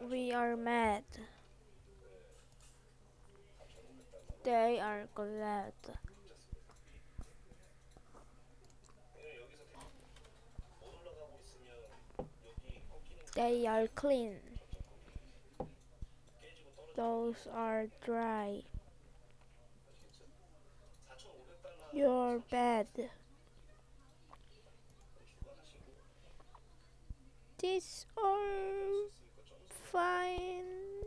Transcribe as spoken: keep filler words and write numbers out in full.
We are mad. They are glad. They are clean. Those are dry. You're bad. These are fine.